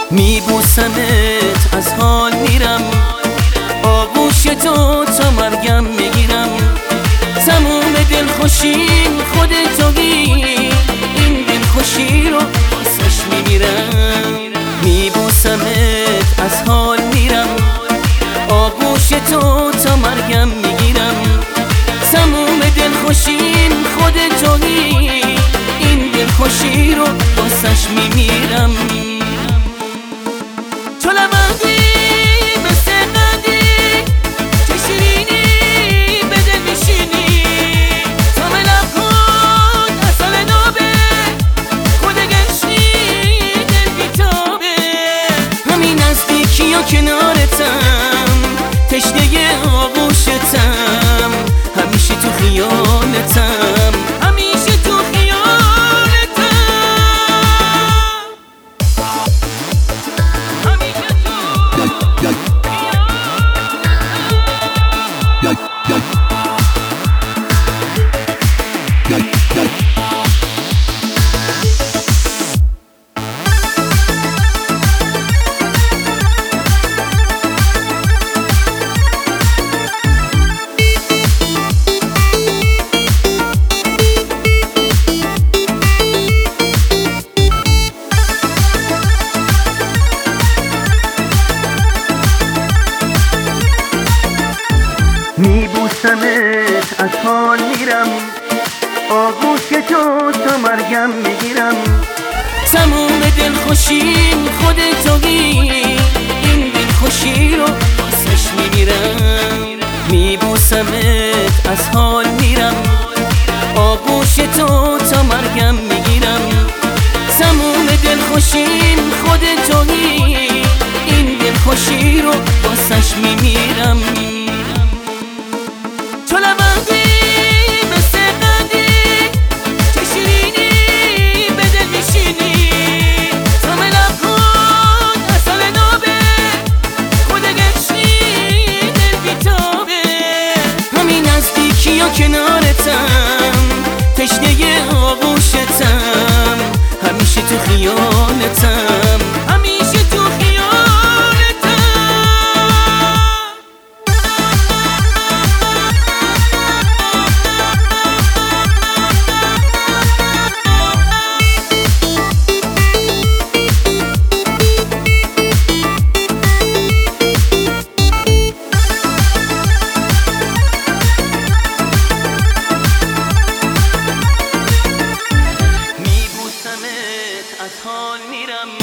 میبوسمت از حال میرم، آغوش تو تا مرگم میگیرم. تموم دلخوشیم خودتویی، این دلخوشی رو واسش میمیرم. میبوسمت از حال میرم، آغوش تو تا مرگم میگیرم. تموم دلخوشیم خودتویی، این دلخوشی رو واسش میمیرم. تو لبندی مثل قندی که شیرینی به دل میشینی. تا ملم کن اصل نابه خود گشتی دل بیتابه. همین نزدیکی و کنارتم، تشنه آغوشتم، همیشه تو خیالتم، همیشه تو خیالتم، همیشه میبوسمت از حال میرم، آغوش تو تا مرگم میگیرم. تموم دلخوشیم خودتویی، این دلخوشی رو واسش میمیرم. میبوسمت از حال میرم، آغوش تو تا مرگم میگیرم. تموم دلخوشیم خودتویی، این دلخوشی رو واسش میمیرم. تو لبندی مثل قندی که شیرینی به دل میشینی. تا ملم کن اصل نابه خود گشتی دل بیتابه. همین نزدیکی و کنارتم، تشنه آغوشتم، همیشه تو خیالتم، همیشه تو خیالتم. از حال میرم،